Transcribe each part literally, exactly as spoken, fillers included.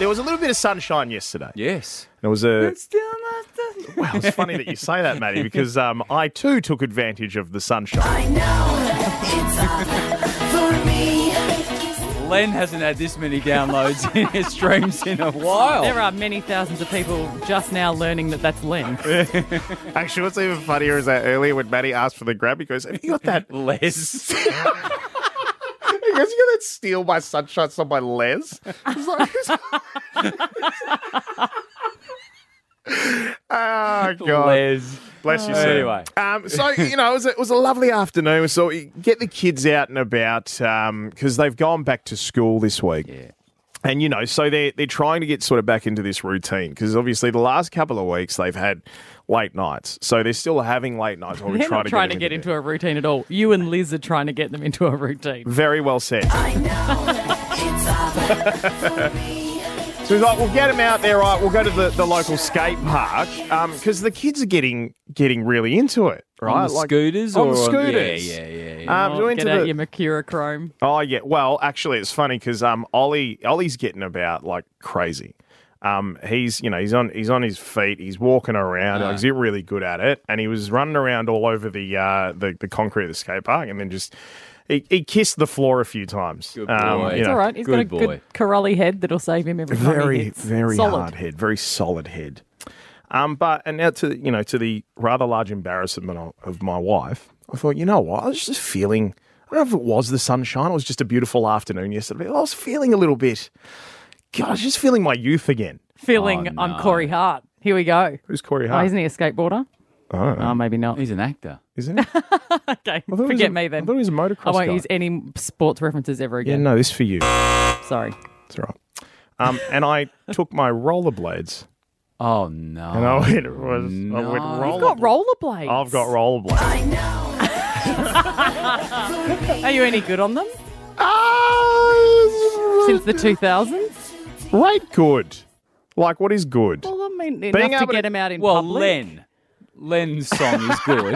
there was a little bit of sunshine yesterday. Yes. There was a. It's still not the- Well, it's funny that you say that, Matty, because um, I too took advantage of the sunshine. I know it's all for me. Len hasn't had this many downloads in his streams in a while. There are many thousands of people just now learning that that's Len. Actually, what's even funnier is that earlier when Matty asked for the grab, he goes, "Have you got that?" Les. He goes, "You got that Steal My Sunshine song by Les?" I was like, oh, God. Les. Bless you, sir. Anyway. Um, so, you know, it was, a, it was a lovely afternoon. So we get the kids out and about because they've gone back to school this week. Yeah. And, you know, so they're, they're trying to get sort of back into this routine because obviously the last couple of weeks they've had late nights. So they're still having late nights while we're They're trying not to trying get, to get into bed. a routine at all. You and Liz are trying to get them into a routine. Very well said. I know it's all for me. So he's like, we'll get them out there, right? We'll go to the, the local skate park because the kids are getting getting really into it, right? On the Like, scooters? on or the scooters. Yeah, yeah, yeah. yeah. Um, Oh, so get into out the- your Mercura Chrome. Oh, yeah. Well, actually, it's funny because um, Ollie, Ollie's getting about like crazy. Um, he's, you know, he's on he's on his feet. He's walking around. Ah. Like, he's really good at it. And he was running around all over the uh, the, the concrete of the skate park and then just... He, he kissed the floor a few times. Good boy. Um, you It's know, all right. He's good got a boy. good Corelli head that'll save him every time he Very, hits. very Solid. hard head. Very solid head. Um, but and now to you know to the rather large embarrassment of, of my wife, I thought, you know what? I was just feeling. I don't know if it was the sunshine. It was just a beautiful afternoon yesterday. I was feeling a little bit. God, I was just feeling my youth again. Feeling Oh, no. I'm Corey Hart. Here we go. Who's Corey Oh, Hart? isn't he a skateboarder? Oh, Oh, maybe not. He's an actor. isn't he? Okay, I thought he was forget a- me then. I thought he was a motocross I won't guy. use any sports references ever Yeah, again. no, this for you. Sorry. That's all right. Um, and I took my rollerblades Oh, no. and I went, was, I No. went You've roller. You've got rollerblades. I've got rollerblades. I know Are you any good on them? Ah, Since the two thousands? Right, good. Like, what is good? Well, I mean, Being enough to able get to- him out in Well, public. Len. Len's song is good.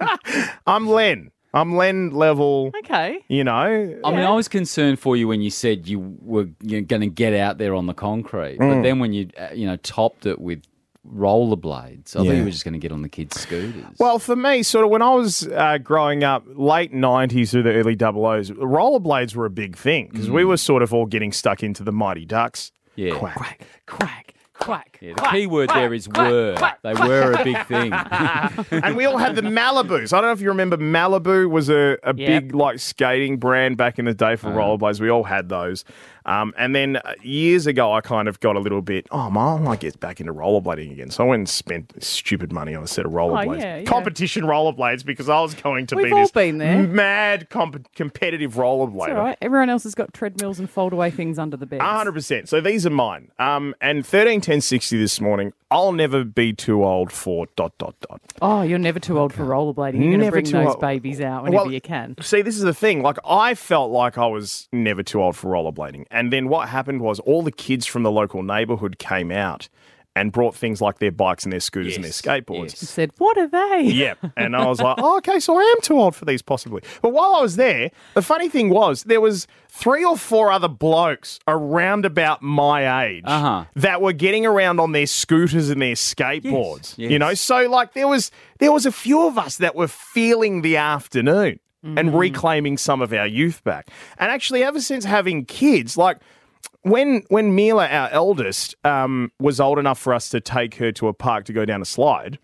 I'm Len. I'm Len level, Okay. you know. I mean, I was concerned for you when you said you were going to get out there on the concrete, Mm. but then when you uh, you know topped it with rollerblades, I thought Yeah. you were just going to get on the kids' scooters. Well, for me, sort of when I was uh, growing up, late nineties through the early double O's, rollerblades were a big thing because we were sort of all getting stuck into the Mighty Ducks. yeah, Quack. Quack, quack, quack. yeah. The key word there is were. They were a big thing. And we all had the Malibus. I don't know if you remember Malibu was a, a Yep. big like skating brand back in the day for rollerblades. We all had those. Um, and then uh, years ago, I kind of got a little bit, oh, I might get back into rollerblading again. So I went and spent stupid money on a set of rollerblades. yeah, yeah. Competition rollerblades because I was going to We've be all this been there. mad comp- competitive rollerblader. It's all right. Everyone else has got treadmills and fold-away things under the bed. one hundred percent. So these are mine. Um, and thirteen ten sixty this morning, I'll never be too old for dot, dot, dot. Oh, you're never too old for rollerblading. You're going to Never bring too those old. babies out whenever Well, you can. See, this is the thing. Like, I felt like I was never too old for rollerblading. And then what happened was all the kids from the local neighbourhood came out and brought things like their bikes and their scooters and their Yes, skateboards. yes. Said, what are they? Yep. And I was like, oh, okay, so I am too old for these possibly. But while I was there, the funny thing was there was three or four other blokes around about my age Uh-huh. that were getting around on their scooters and their skateboards. Yes, You know, yes. so like there was there was a few of us that were feeling the afternoon and reclaiming some of our youth back. And actually ever since having kids, like when when Mila, our eldest, um, was old enough for us to take her to a park to go down a slide,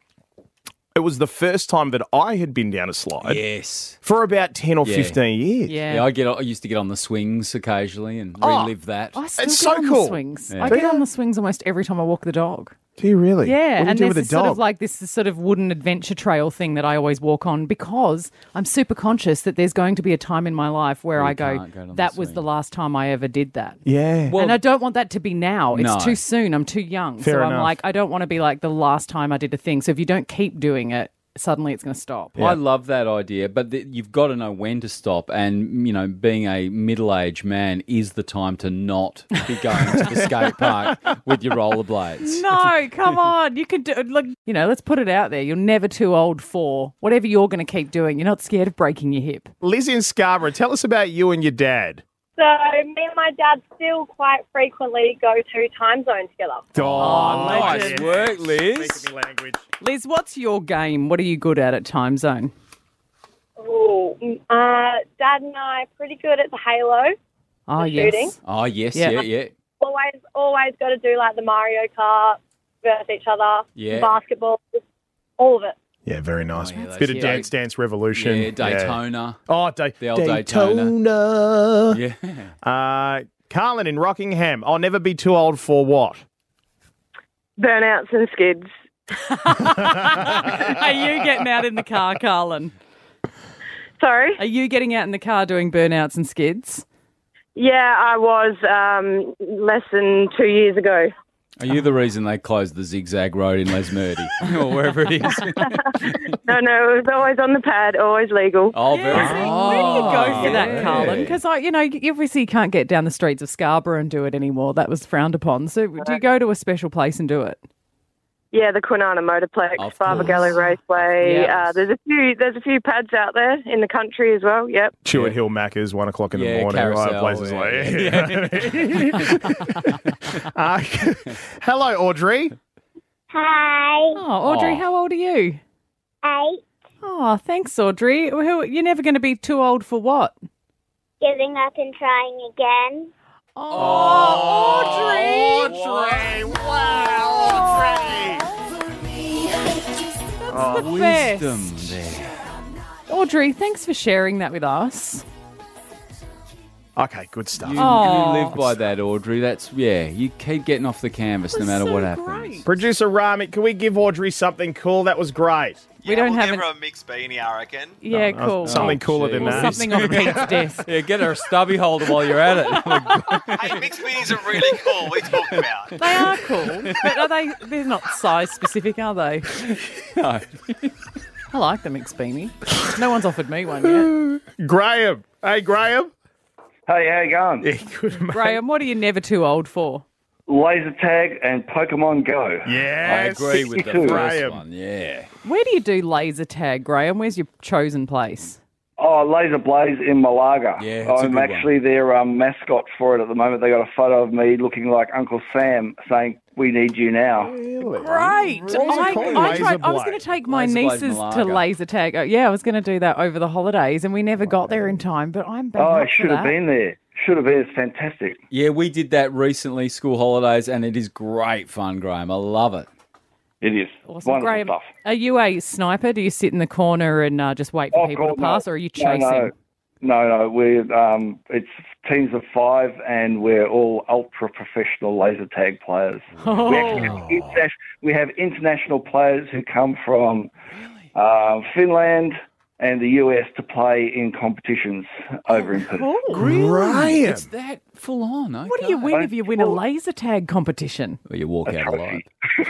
it was the first time that I had been down a slide Yes. for about ten or Yeah. fifteen years. Yeah. Yeah, I get. I used to get on the swings occasionally and Oh. relive that. I still It's get so on cool. the swings. Yeah. I Do get you? on the swings almost every time I walk the dog. Do you really? Yeah, What do and you do there's with a this sort dog? of like this sort of wooden adventure trail thing that I always walk on because I'm super conscious that there's going to be a time in my life where Where I you go, can't go on the that was the swing." last time I ever did that. yeah. Well, and I don't want that to be now. It's No. too soon. I'm too young. Fair so I'm enough. like, I don't want to be like the last time I did a thing. So if you don't keep doing it, suddenly it's going to stop. I love that idea, but th- you've got to know when to stop. And, you know, being a middle-aged man is the time to not be going to the skate park with your rollerblades. No, come on. You could do look, you know, let's put it out there. You're never too old for whatever you're going to keep doing. You're not scared of breaking your hip. Liz in Scarborough, tell us about you and your dad. So me and my dad still quite frequently go to time zone together. Oh, nice yes. work, Liz. Speaking me language. Liz, what's your game? What are you good at at Time Zone? Ooh, uh, Dad and I are pretty good at the Halo. Oh, The yes. shooting. Oh, yes, Yeah. yeah, yeah. Always, always got to do like the Mario Kart versus each other. Yeah. Basketball, all of it. Yeah, very nice. Oh, yeah, those Bit of two. Dance Dance Revolution. Yeah, Daytona. Oh, da- The old Daytona. Yeah. Uh, Carlin in Rockingham. I'll never be too old for what? Burnouts and skids. Are you getting out in the car, Carlin? Sorry? Are you getting out in the car doing burnouts and skids? Yeah, I was um, less than two years ago. Are you the reason they closed the zigzag road in Lesmurdy or wherever it is? No, no, it was always on the pad, always legal. Oh, very Yeah, see, where do you go for that, yeah. Carlin? Because I, you know, you obviously can't get down the streets of Scarborough and do it anymore. That was frowned upon. So, do you go to a special place and do it? Yeah, the Kwinana Motorplex, Of Barber course. Galley Raceway. Yeah. Uh, there's a few. There's a few pads out there in the country as well. Yep. Chewett Hill Macca's, one o'clock in the Yeah, morning. Carousel, places yeah. like uh, hello, Audrey. Hi, Oh, Audrey, Oh. how old are you? eight, Oh, thanks, Audrey. Who- You're never going to be too old for what? giving up and trying again. Oh, Audrey! Audrey. Wow, Audrey. That's the Wisdom best. there. Audrey, thanks for sharing that with us. Okay, good stuff. You, Oh. you live by that, Audrey. That's, yeah, you keep getting off the canvas no was matter so what happens. great. Producer Rami, can we give Audrey something cool? That was great. We don't we'll have give an- her a mixed beanie, I reckon. Yeah, Uh, cool. Something Oh, cooler than geez. Or that. something on Pete's desk. Yeah, get her a stubby holder while you're at it. Hey, mixed beanies are really cool. What are you talking about? They are cool, but are they? They're not size specific, are they? No. I like the mixed beanie. No one's offered me one yet. Graham. Hey, Graham. Hey, how you going? Yeah, good, mate. Graham, what are you never too old for? Laser tag and Pokemon Go. I Yes. agree with the sixty-two. first Graham. one, yeah. Where do you do laser tag, Graham? Where's your chosen place? Oh, Laser Blaze in Malaga. Yeah, it's a I'm good one. actually their um, mascot for it at the moment. They got a photo of me looking like Uncle Sam saying, "We need you now." Really? Great. What was it I, called? I, Laser tried, I was Blade? going to take my Laser Blade nieces Malaga. to laser tag. Oh, yeah, I was going to do that over the holidays, and we never got there in time. But I'm bang Oh, up I for should have that. been there. Should have been. It's fantastic. Yeah, we did that recently, school holidays, and it is great fun, Graham. I love it. It is. Awesome. Wonderful Graham, stuff. are you a sniper? Do you sit in the corner and uh, just wait for Oh, people God, to pass, no. or are you No, chasing? No, no, no. We're, um, it's teams of five, and we're all ultra-professional laser tag players. Oh. We, actually have interna- we have international players who come from uh, Finland and the U S to play in competitions over in Perth. Graham. It's that full on, okay. What do you win if you win a laser tag competition? Well, you walk A out alive.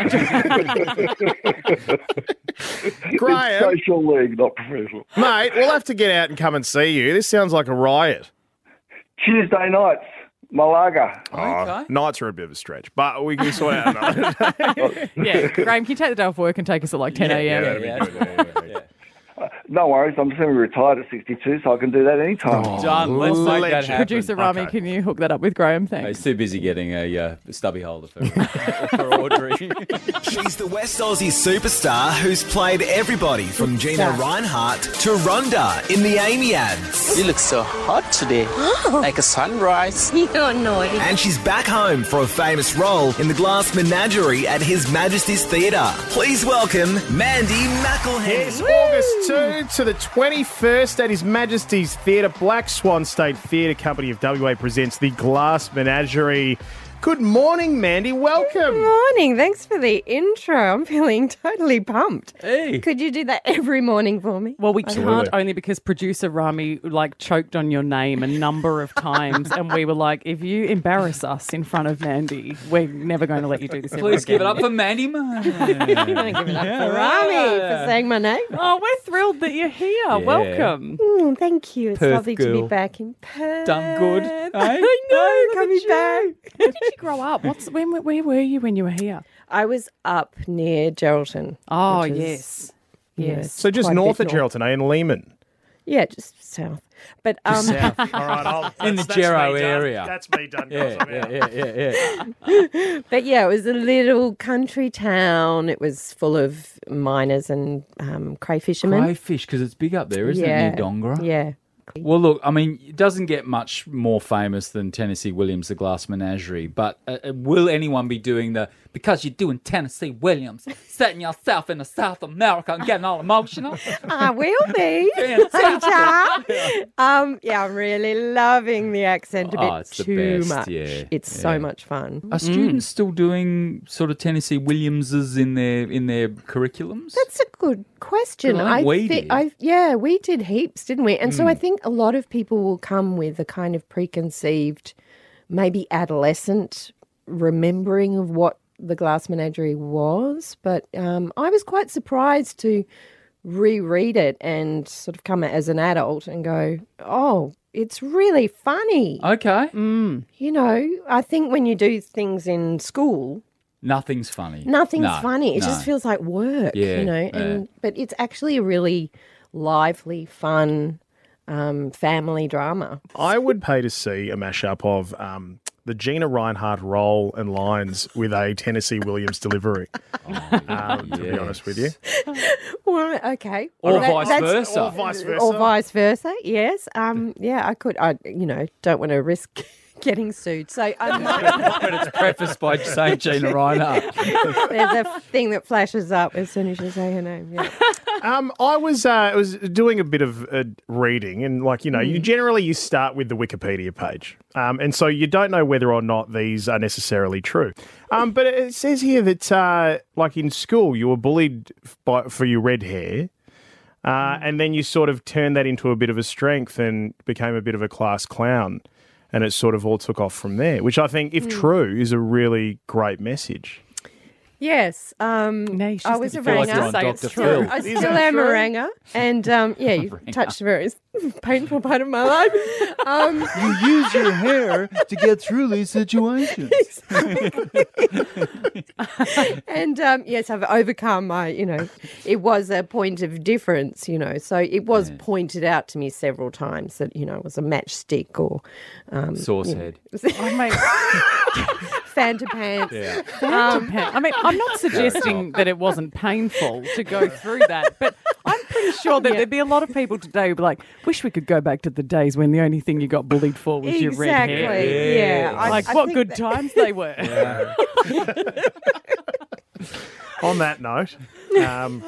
Graham. It's social league, not professional. Mate, we'll have to get out and come and see you. This sounds like a riot. Tuesday nights, Malaga. Okay. Nights are a bit of a stretch, but we can sort out another. Yeah, Graham, can you take the day off work and take us at like ten a.m.? Yeah, that'd be Yeah. good. Yeah, yeah, yeah. No worries, I'm semi-retired at sixty-two, so I can do that anytime. Done. Let's make that legend. happen. Producer Rami, Okay. can you hook that up with Graham? He's Thanks. too busy getting a uh, stubby holder for, for Audrey. She's the West Aussie superstar who's played everybody from Gina Reinhart to Rhonda in the Amy ads. You look so hot today, like a sunrise. You're naughty. And she's back home for a famous role in the Glass Menagerie at His Majesty's Theatre. Please welcome Mandy It's McElhenney. August second to the twenty-first at His Majesty's Theatre. Black Swan State Theatre Company of W A presents the Glass Menagerie. Good morning, Mandy. Welcome. Good morning. Thanks for the intro. I'm feeling totally pumped. Hey. Could you do that every morning for me? Well, we Absolutely. can't only because producer Rami like choked on your name a number of times, and we were like, if you embarrass us in front of Mandy, we're never going to let you do this. ever Please give it again. up for Mandy Man. I'm going to give it up for Rami for saying my name. Oh, we're thrilled that you're here. Welcome. Mm, thank you. It's Perth lovely to girl. be back in Perth. Done good, eh? I know. Look Coming at you. back. Where did you grow up? What's when? Where were you when you were here? I was up near Geraldton. Oh which is- yes, yeah, yes. So just quite a north bit of Geraldton, eh, in Lehman. Yeah, just south. But um, South. All right, I'll, In the that's- that's Gero me done. area. That's me done. Yeah, guys. I'm yeah, out. yeah, yeah, yeah. But yeah, it was a little country town. It was full of miners and um, crayfishermen. Crayfish, because it's big up there, isn't yeah. it, near Dongara? Yeah. Well, look, I mean, it doesn't get much more famous than Tennessee Williams, the Glass Menagerie, but uh, uh, will anyone be doing the, because you're doing Tennessee Williams, setting yourself into South America and getting all emotional? I will be. Fantastic. um, yeah, I'm really loving the accent a bit Oh, it's the too best, much. yeah, It's yeah. so much fun. Are students still doing sort of Tennessee Williamses in their in their curriculums? That's a good question. Good, I think we thi- did. I, yeah, we did heaps, didn't we? And so Mm. I think a lot of people will come with a kind of preconceived, maybe adolescent remembering of what the Glass Menagerie was. But um, I was quite surprised to reread it and sort of come as an adult and go, oh, it's really funny. Okay. You know, I think when you do things in school, Nothing's funny. nothing's No, funny. It no. just feels like work, Yeah, you know. yeah. And but it's actually a really lively, fun um, family drama. I would pay to see a mashup of um, the Gina Reinhardt role and lines with a Tennessee Williams delivery. um, to be yes. honest with you. Well, okay. Or Well, that- vice that's- versa. Or vice versa. Or vice versa. Yes. Um. Yeah, I could. I you know don't want to risk getting sued. So um, But it's prefaced by saying Gina Reinhardt. there's a thing that flashes up as soon as you say her name. Yeah. Um, I was uh, I was doing a bit of uh, reading, and like you know, you generally you start with the Wikipedia page, um, and so you don't know whether or not these are necessarily true. Um, but it says here that uh, like in school, you were bullied by, for your red hair, uh, and then you sort of turned that into a bit of a strength and became a bit of a class clown, and it sort of all took off from there. Which I think, if true, is a really great message. Yes. Um, No, she's I was the a feel like ranger. you're on Say Doctor it's true. Phil. I Is still that am true? a ranger, and um, yeah, you've touched a very painful part of my life. Um, You use your hair to get through these situations. and um, yes, I've overcome my, you know, it was a point of difference, you know, so it was pointed out to me several times that, you know, it was a matchstick or um, Sauce you know, head. I mean, Fanta pants. Yeah. Um, I mean, I'm not suggesting that it wasn't painful to go through that, but I'm pretty sure that Yeah. there'd be a lot of people today who'd be like, wish we could go back to the days when the only thing you got bullied for was your red Exactly. hair. Yeah. I- Like, I what think good that- times they were. On that note, um,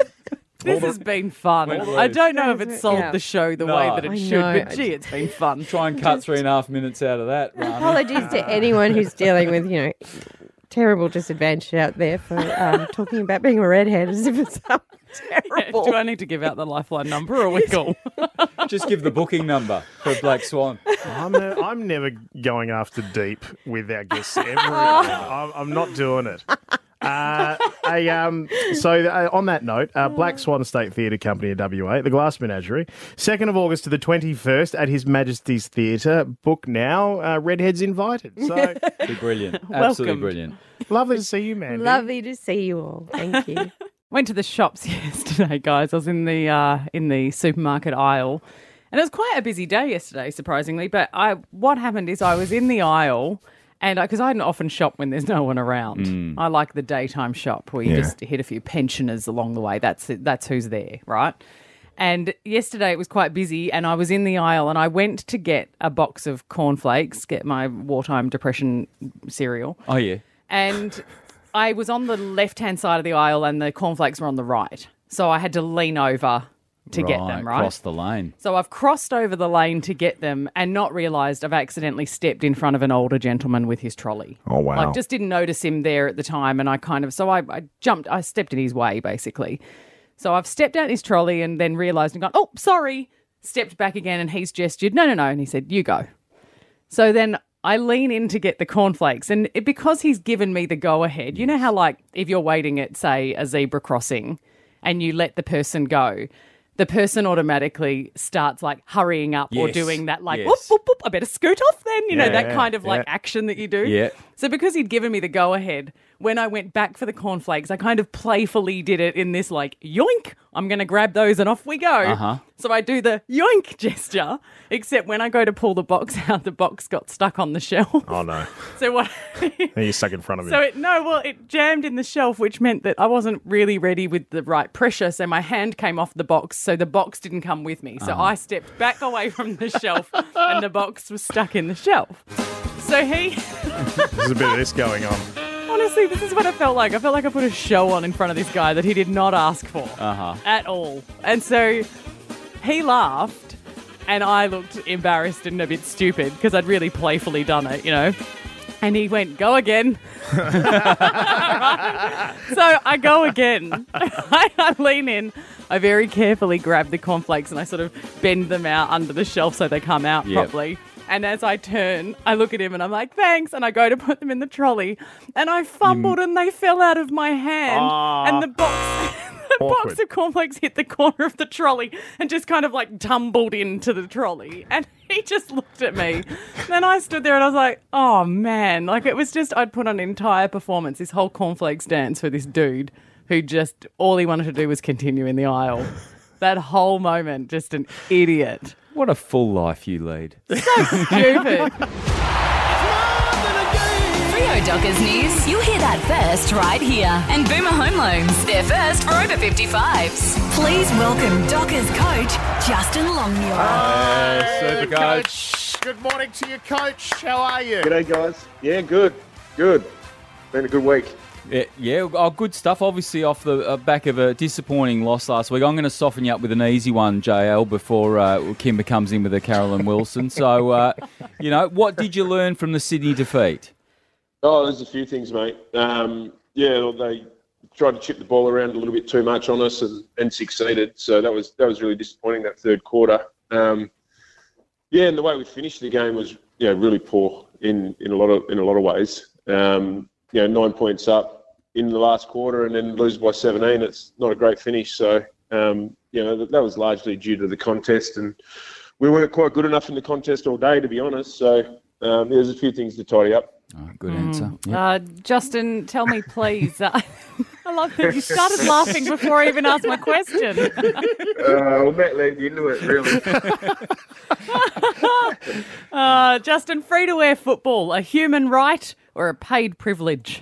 This has been fun. all I those- don't know if it sold Yeah. the show the No. way that it I should, know. but gee, it's been fun. Try and cut three and a half minutes out of that, Rani. Apologies to anyone who's dealing with, you know, terrible disadvantage out there for um, talking about being a redhead as if it's something terrible. Do I need to give out the Lifeline number or are we cool? Just give the booking number for Black Swan. I'm, ne- I'm never going after deep with our guests ever. again. I'm, I'm not doing it. Uh, a, um, so uh, on that note, uh, Black Swan State Theatre Company of W A, the Glass Menagerie, second of August to the twenty-first at His Majesty's Theatre. Book now. Uh, Redheads invited. So Be brilliant. Absolutely Welcomed. brilliant. lovely to see you, man. Lovely to see you all. Thank you. Went to the shops yesterday, guys. I was in the uh, in the supermarket aisle, and it was quite a busy day yesterday, surprisingly. But I, what happened is I was in the aisle, and because I, I don't often shop when there's no one around. I like the daytime shop where you Yeah. just hit a few pensioners along the way. That's that's who's there, right? And yesterday it was quite busy, and I was in the aisle, and I went to get a box of cornflakes, get my wartime depression cereal. Oh, yeah. And I was on the left-hand side of the aisle and the cornflakes were on the right. So I had to lean over to get them, right? Cross the lane. So I've crossed over the lane to get them and not realised I've accidentally stepped in front of an older gentleman with his trolley. Oh, wow. Like, just didn't notice him there at the time, and I kind of... So I, I jumped, I stepped in his way, basically. So I've stepped out his trolley and then realised and gone, oh, sorry, stepped back again, and he's gestured, no, no, no, and he said, you go. So then I lean in to get the cornflakes, and it, because he's given me the go-ahead, you know how, like, if you're waiting at, say, a zebra crossing and you let the person go, the person automatically starts, like, hurrying up or Yes, doing that, like, yes. whoop, whoop, whoop, I better scoot off then, you know, that Yeah, kind of, like, yeah. action that you do. Yeah. So because he'd given me the go-ahead, when I went back for the cornflakes, I kind of playfully did it in this like, yoink, I'm going to grab those and off we go. Uh-huh. So I do the yoink gesture, except when I go to pull the box out, the box got stuck on the shelf. Oh, no. So what? And you're stuck in front of So him. it, no, well, it jammed in the shelf, which meant that I wasn't really ready with the right pressure. So my hand came off the box, so the box didn't come with me. So Uh-huh. I stepped back away from the shelf, and the box was stuck in the shelf. So he, There's a bit of this going on. honestly, this is what it felt like. I felt like I put a show on in front of this guy that he did not ask for Uh-huh. at all. And so he laughed, and I looked embarrassed and a bit stupid because I'd really playfully done it, you know. And he went, go again. So I go again. I, I lean in. I very carefully grab the cornflakes and I sort of bend them out under the shelf so they come out Yep. properly. And as I turn, I look at him and I'm like, thanks. And I go to put them in the trolley. And I fumbled and they fell out of my hand. Aw. And the box... The box Awkward. of cornflakes hit the corner of the trolley and just kind of like tumbled into the trolley. And he just looked at me. Then I stood there and I was like, oh man. Like it was just, I'd put on an entire performance, this whole cornflakes dance for this dude who just, all he wanted to do was continue in the aisle. That whole moment, just an idiot. What a full life you lead. Stupid. Freo Dockers news, you'll hear that first right here. And Boomer Home Loans, they're first for over fifty-fives. Please welcome Dockers coach, Justin Longmuir. Super coach. Good morning to you, Coach. How are you? G'day, guys. Yeah, good. Good. Been a good week. Yeah, yeah, oh, good stuff. Obviously, off the uh, back of a disappointing loss last week. I'm going to soften you up with an easy one, J L, before uh, Kimber comes in with a Carolyn Wilson. So, uh, you know, what did you learn from the Sydney defeat? Oh, there's a few things, mate. Um, yeah, they tried to chip the ball around a little bit too much on us and, and succeeded. So that was that was really disappointing, that third quarter. Um, yeah, and the way we finished the game was, you know, really poor in, in a lot of in a lot of ways. Um, you know, nine points up in the last quarter and then lose by seventeen. It's not a great finish. So, um, you know, that, that was largely due to the contest, and we weren't quite good enough in the contest all day, to be honest. So um, there's a few things to tidy up. Oh, good answer. Yep. Uh, Justin, tell me, please. Uh, I love that you started laughing before I even asked my question. uh, well, Matt led you into it, really. uh, Justin, free-to-air football, a human right or a paid privilege?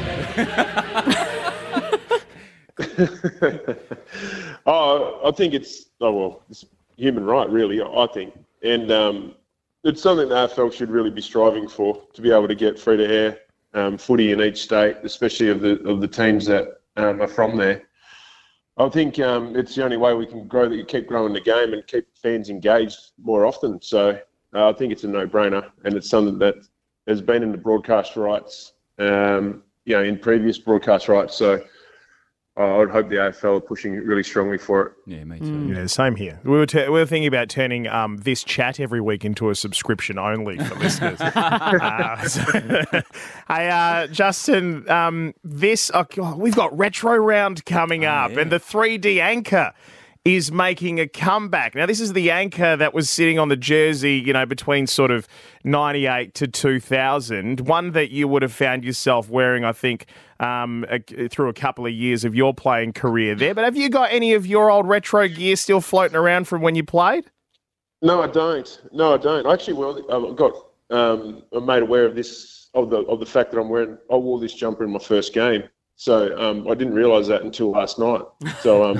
oh, I think it's, oh, well, it's human right, really, I think. And um, it's something the A F L should really be striving for, to be able to get free-to-air um, footy in each state, especially of the of the teams that um, are from there. I think um, it's the only way we can grow, that you keep growing the game and keep fans engaged more often. So uh, I think it's a no-brainer, and it's something that has been in the broadcast rights, um, you know, in previous broadcast rights. So uh, I'd hope the A F L are pushing really strongly for it. Yeah, me too. Mm. Yeah, same here. We were, t- we were thinking about turning um, this chat every week into a subscription only for listeners. uh, so, hey, uh, Justin, um, this oh God, we've got Retro Round coming Oh, up, yeah. and the three D anchor is making a comeback. Now, this is the anchor that was sitting on the jersey, you know, between sort of ninety-eight to two thousand, one that you would have found yourself wearing, I think, um, a, through a couple of years of your playing career there. But have you got any of your old retro gear still floating around from when you played? No, I don't. No, I don't. Actually, well, I got um, I'm made aware of this, of the of the fact that I'm wearing. I wore this jumper in my first game. So um, I didn't realise that until last night. So um,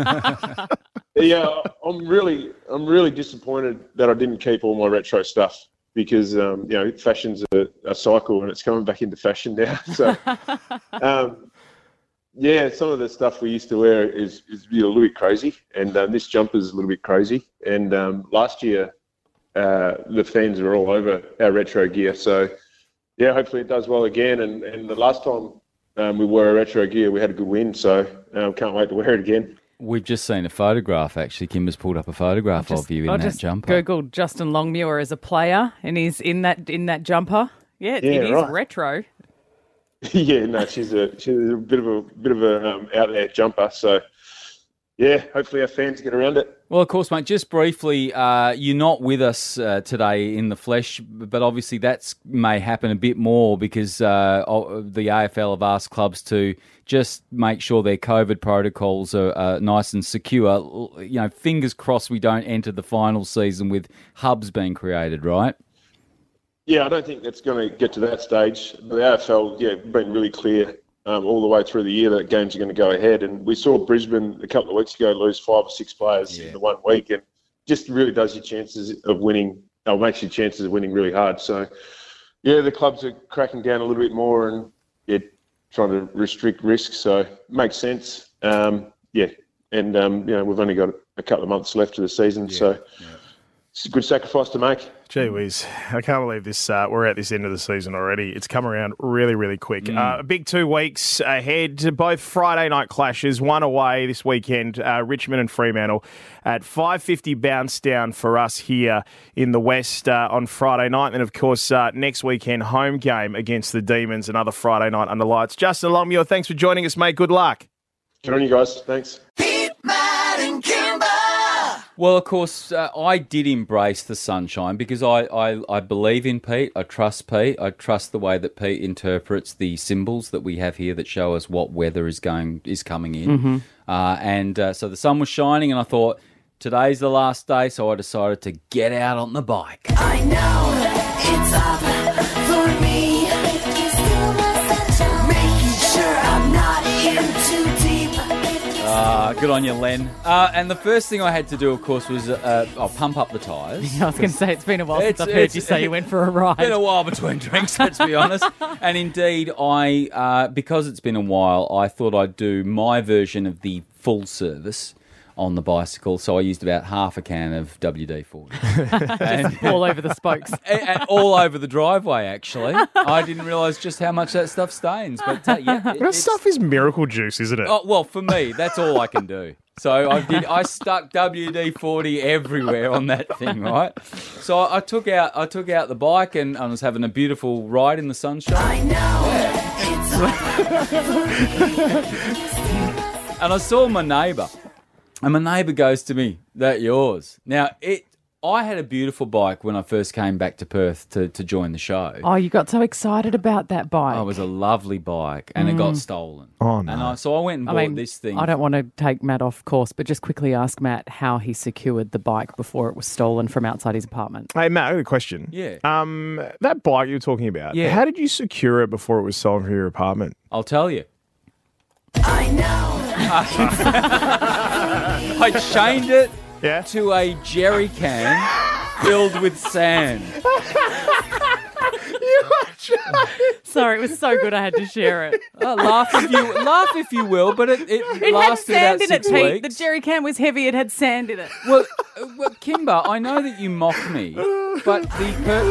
yeah, I'm really, I'm really disappointed that I didn't keep all my retro stuff, because um, you know, fashion's a, a cycle and it's coming back into fashion now. So um, yeah, some of the stuff we used to wear is is a little bit crazy, and um, this jumper's a little bit crazy. And um, last year, uh, the fans were all over our retro gear. So yeah, hopefully it does well again. And and the last time Um, we wore a retro gear, we had a good win, so um, can't wait to wear it again. We've just seen a photograph, actually. Kim has pulled up a photograph Just- of you in I that just jumper. Googled Justin Longmuir as a player, and he's in that in that jumper. Yeah, Yeah, it is right. retro. yeah, no, she's a she's a bit of a bit of a um, out there jumper. So yeah, hopefully our fans get around it. Well, of course, mate. Just briefly, uh, you're not with us uh, today in the flesh, but obviously that may happen a bit more because uh, the A F L have asked clubs to just make sure their COVID protocols are uh, nice and secure. You know, fingers crossed we don't enter the final season with hubs being created, right? Yeah, I don't think that's going to get to that stage. The A F L, yeah, been really clear um, all the way through the year that games are going to go ahead. And we saw Brisbane a couple of weeks ago lose five or six players yeah. in the one week, and just really does your chances of winning, or makes your chances of winning really hard. So, yeah, the clubs are cracking down a little bit more and yeah, trying to restrict risk. So, it makes sense. Um, yeah, and um, you know, we've only got a couple of months left of the season, yeah. so yeah. it's a good sacrifice to make. Gee whiz, I can't believe this. Uh, we're at this end of the season already. It's come around really, really quick. Mm. Uh, a big two weeks ahead, both Friday night clashes, one away this weekend, uh, Richmond and Fremantle at five fifty bounce down for us here in the West uh, on Friday night. And, of course, uh, next weekend, home game against the Demons, another Friday night under lights. Justin Longmuir, thanks for joining us, mate. Good luck. Good on you guys. Thanks. Pete, Matt and Kimber. Well, of course, uh, I did embrace the sunshine because I, I, I believe in Pete. I trust Pete. I trust the way that Pete interprets the symbols that we have here that show us what weather is going is coming in. Mm-hmm. Uh, and uh, so the sun was shining, and I thought today's the last day, so I decided to get out on the bike. I know it's up for me. Making sure I'm not in too deep. Uh, good on you, Len. Uh, and the first thing I had to do, of course, was uh, oh, pump up the tyres. I was going to say, it's been a while since I've heard you say you went for a ride. It's been a while between drinks, let's be honest. And indeed, I uh, because it's been a while, I thought I'd do my version of the full service on the bicycle, so I used about half a can of W D forty. and, all over the spokes. and, and all over the driveway, actually. I didn't realise just how much that stuff stains. But uh, yeah, it, that stuff is miracle juice, isn't it? Oh, well, for me, that's all I can do. So I did. I stuck W D forty everywhere on that thing, right? So I, I took out, I took out the bike, and I was having a beautiful ride in the sunshine. I know. Yeah. And I saw my neighbour. And my neighbour goes to me, "That yours?" Now, it. I had a beautiful bike when I first came back to Perth to, to join the show. Oh, you got so excited about that bike. Oh, it was a lovely bike, and mm. it got stolen. Oh, no. And I, so I went and bought I mean, this thing. I don't want to take Matt off course, but just quickly ask Matt how he secured the bike before it was stolen from outside his apartment. Hey, Matt, I got a question. Yeah. Um, that bike you were talking about, yeah. how did you secure it before it was stolen from your apartment? I'll tell you. I know. I chained it yeah? to a jerry can filled with sand. You are trying. Sorry, it was so good I had to share it. Uh, laugh if you laugh if you will, but it, it, it lasted had sand about in six it, Pete. weeks. The jerry can was heavy. It had sand in it. Well, uh, well, Kimber, I know that you mock me, but the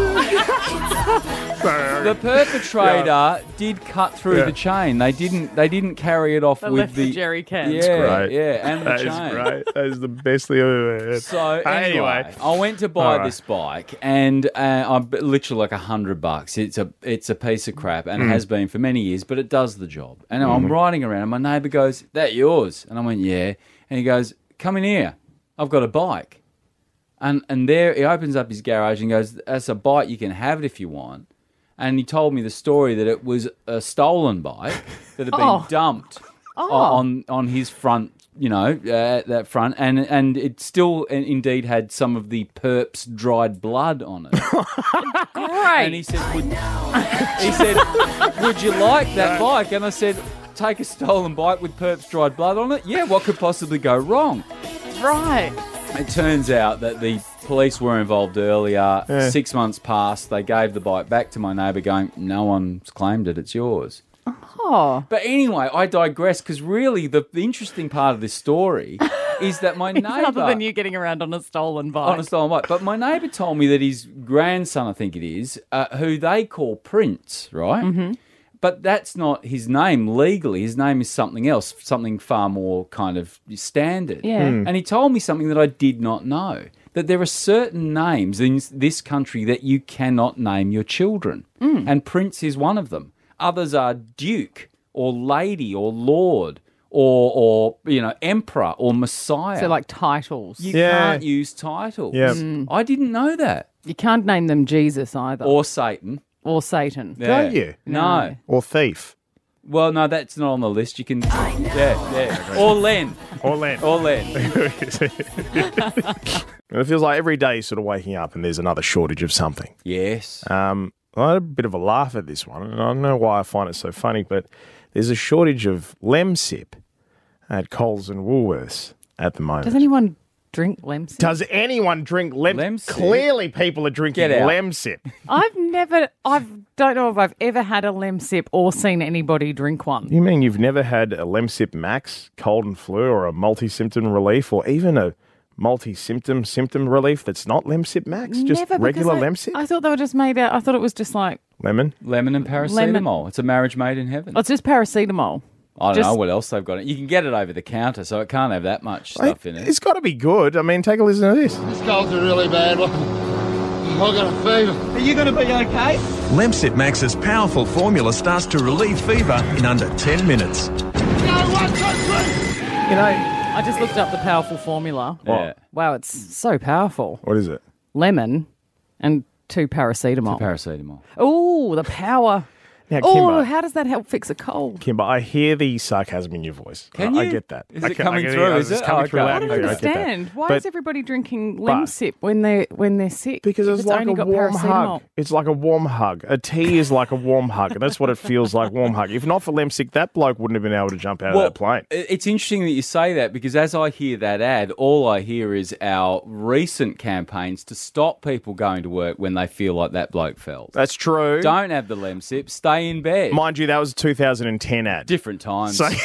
per- the perpetrator yeah. did cut through yeah. the chain. They didn't. They didn't carry it off they with left the, the jerry can. Yeah, That's great. yeah, and the that chain. That is great. That is the best thing I've ever heard. So anyway, anyway, I went to buy right. this bike, and uh, I'm literally like a hundred bucks. It's a it's a piece of crap, and mm. it has been for many years, but it does the job. And mm. I'm riding around, and my neighbour goes, "That yours?" And I went, "Yeah." And he goes, "Come in here. I've got a bike." And and there he opens up his garage and goes, "That's a bike. You can have it if you want." And he told me the story that it was a stolen bike that had been oh. dumped oh. on on his front, you know, uh, that front, and and it still uh, indeed had some of the perp's dried blood on it. Great. And he said, would, he said, "Would you like that bike?" And I said, "Take a stolen bike with perp's dried blood on it? Yeah, what could possibly go wrong?" Right. It turns out that the police were involved earlier. Yeah. Six months passed. They gave the bike back to my neighbour going, "No one's claimed it. It's yours." Oh. But anyway, I digress because really the, the interesting part of this story is that my neighbour... Other than you getting around on a stolen bike. On a stolen bike. But my neighbour told me that his grandson, I think it is, uh, who they call Prince, right? Mm-hmm. But that's not his name legally. His name is something else, something far more kind of standard. Yeah. Hmm. And he told me something that I did not know, that there are certain names in this country that you cannot name your children. Mm. And Prince is one of them. Others are Duke or Lady or Lord or, or you know, emperor or messiah. So like titles. You Yeah. can't use titles. Yeah. Mm. I didn't know that. You can't name them Jesus either. Or Satan. Or Satan. Yeah. Don't you? No. Or thief. Well, no, that's not on the list. You can, yeah, yeah. Or Len. Or Len. Or Len. And it feels like every day you're sort of waking up and there's another shortage of something. Yes. Um, I had a bit of a laugh at this one, and I don't know why I find it so funny, but there's a shortage of Lemsip at Coles and Woolworths at the moment. Does anyone drink Lemsip? Does anyone drink Lem- Lemsip? Clearly people are drinking Get out. Lemsip. I've never, I don't know if I've ever had a Lemsip or seen anybody drink one. You mean you've never had a Lemsip Max, cold and flu, or a multi-symptom relief, or even a multi-symptom symptom relief that's not Lemsip Max? Just Never, because regular I, Lemsip? I thought they were just made out, I thought it was just like, Lemon? Lemon and paracetamol. Lemon. It's a marriage made in heaven. oh, it's just paracetamol. I don't just- know what else they've got. You can get it over the counter, so it can't have that much stuff in it. It's got to be good. I mean, take a listen to this. This cold's a really bad one. I've got a fever. Are you going to be okay? Lemsip Max's powerful formula starts to relieve fever in under ten minutes. Go, one, two, three. You know, I just looked up the powerful formula. Yeah. Wow, it's so powerful. what is it? Lemon and two paracetamol. Paracetamol. Oh, the power. Now, Oh, Kimber, how does that help fix a cold? Kimber, I hear the sarcasm in your voice. Can I, I you? get that. Is I it can- coming I can- through, It's is it? coming Oh, through okay. loud I and don't clear. I get that. understand. Why But- is everybody drinking but- Lemsip when they when they're sick? Because If it's, like only a got warm paracetamol. hug. It's like a warm hug. A tea is like a warm hug, and that's what it feels like, warm hug. If not for Lemsic, that bloke wouldn't have been able to jump out Well, of that plane. it- it's interesting that you say that because as I hear that ad, all I hear is our recent campaigns to stop people going to work when they feel like that bloke felt. That's true. Don't have the Lemsip. Stay in bed. Mind you, that was a two thousand ten ad. Different times. So-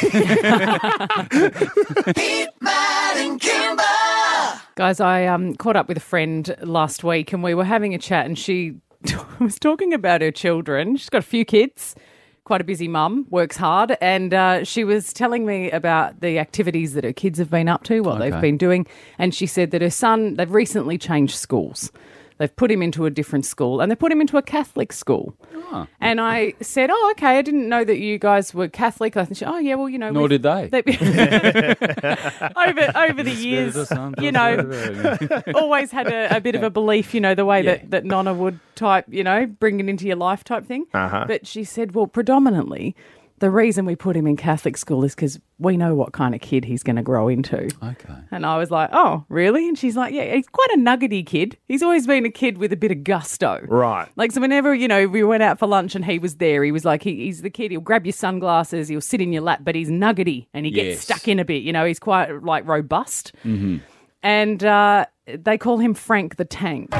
Guys, I um, caught up with a friend last week and we were having a chat and she was talking about her children. She's got a few kids, quite a busy mum, works hard, and uh, she was telling me about the activities that her kids have been up to, what Okay. they've been doing, and she said that her son, they've recently changed schools. They've put him into a different school and they put him into a Catholic school. Oh. And I said, oh, okay, I didn't know that you guys were Catholic. I said, oh, yeah, well, you know. Nor we've- did they. over over the years, you know, always had a, a bit of a belief, you know, the way Yeah. that, that Nonna would type, you know, bring it into your life type thing. Uh-huh. But she said, well, predominantly, the reason we put him in Catholic school is because we know what kind of kid he's going to grow into. Okay. And I was like, oh, really? And she's like, yeah, he's quite a nuggety kid. He's always been a kid with a bit of gusto. Right. Like, so whenever, you know, we went out for lunch and he was there, he was like, he, he's the kid, he'll grab your sunglasses, he'll sit in your lap, but he's nuggety and he gets Yes. stuck in a bit. You know, he's quite, like, robust. Mm-hmm. And uh, they call him Frank the Tank.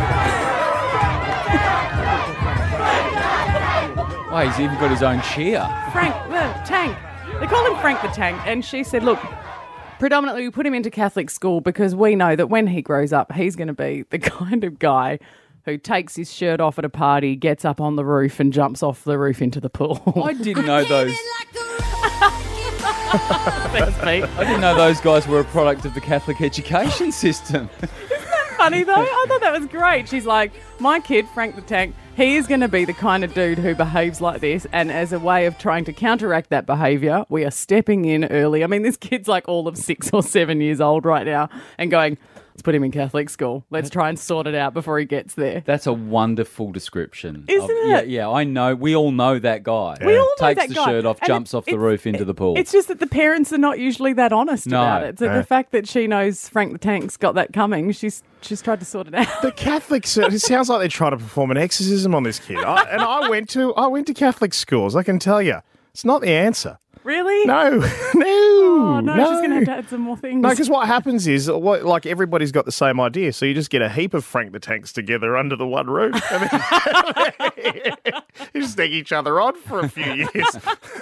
Oh, he's even got his own cheer. Frank the Tank. They call him Frank the Tank. And she said, look, predominantly we put him into Catholic school because we know that when he grows up, he's going to be the kind of guy who takes his shirt off at a party, gets up on the roof and jumps off the roof into the pool. I didn't know those. Thanks, Pete. I didn't know those guys were a product of the Catholic education system. Funny though, I thought that was great. She's like, my kid, Frank the Tank, he is going to be the kind of dude who behaves like this, and as a way of trying to counteract that behaviour, we are stepping in early. I mean, this kid's like all of six or seven years old right now and going, let's put him in Catholic school. Let's try and sort it out before he gets there. That's a wonderful description. Isn't of- it? Yeah, yeah, I know. We all know that guy. We all know Takes that the guy. shirt off, And jumps it- off the it's- roof into the pool. It's just that the parents are not usually that honest No. about it. So Yeah. the fact that she knows Frank the Tank's got that coming, she's she's tried to sort it out. The Catholics, it sounds like they're trying to perform an exorcism on this kid. I, and I went to I went to Catholic schools. I can tell you, it's not the answer. Really? No, no, Oh, no, no. she's going to have to add some more things. No, because what happens is, what, like, everybody's got the same idea, so you just get a heap of Frank the Tanks together under the one roof. And then you just stick each other on for a few years.